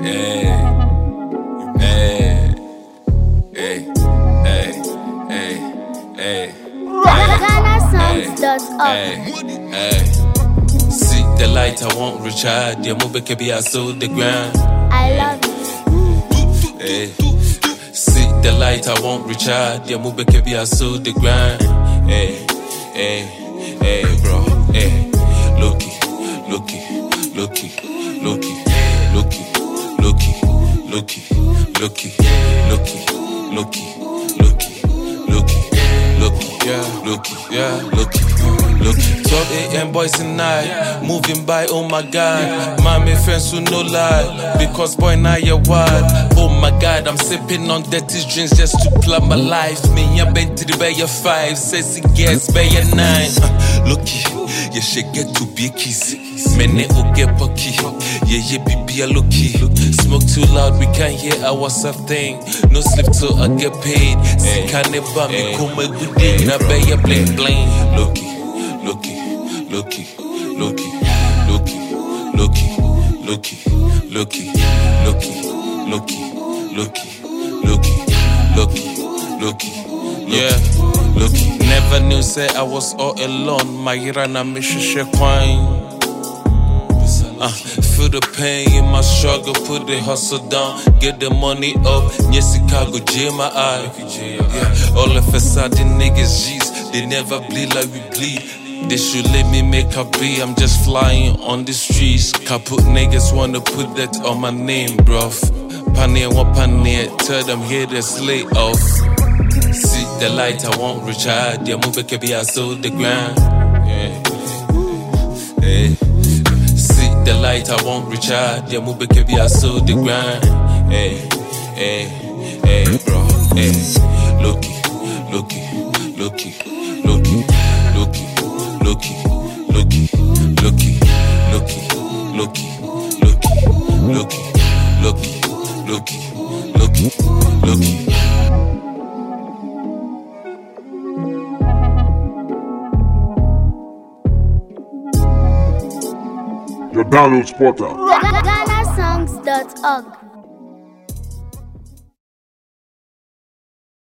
See the light, I won't recharge. Your move can be I sold the ground. I love you. See the light, I won't recharge. Your move can be I sold the ground. Bro. Looky. Look, 12 a.m. boys tonight, moving by, oh my god. Mommy friends who no lie, because boy now you're wild. Oh my god, I'm sipping on dirty drinks just to plan my life. Me, I've been to the bay of 5, says it gets bay of 9. Looky, you should get to be a kiss. Mene will get pucky, yeah, be a looky. Smoke too loud, we can't hear ourselves think. No sleep till I get paid. See, can't never me come with it. Now bay a bling bling. Looky. Yeah, looky. Never knew say I was all alone. My Irana Misha Quine. Feel the pain in my struggle, put the hustle down, get the money up. Near Chicago, J my eye. Yeah, all of a sudden niggas G's, they never bleed like we bleed. They should let me make a beat, I'm just flying on the streets. Kaput niggas wanna put that on my name, bruv. Panier, what panier, tell them haters lay off. See the light, I won't recharge. Yeah, move it, be I sold the ground. See the light, I won't recharge. Yeah, move it, be I sold the ground. Bro. Looky. Your download spotter. GhanaSongs.org.